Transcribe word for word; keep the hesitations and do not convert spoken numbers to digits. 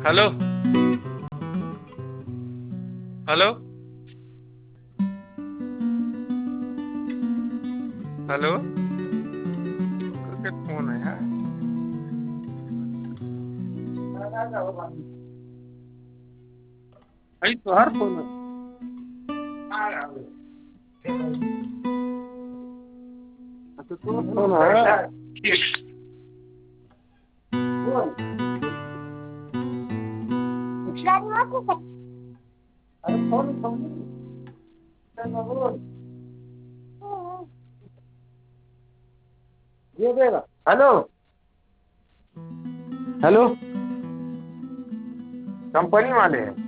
Hello hello hello cricket phone है यार। भाई तो हर फोन है। अच्छा तो फोन है। अरे फोन फोन ये देगा। हेलो हेलो कंपनी वाले हैं।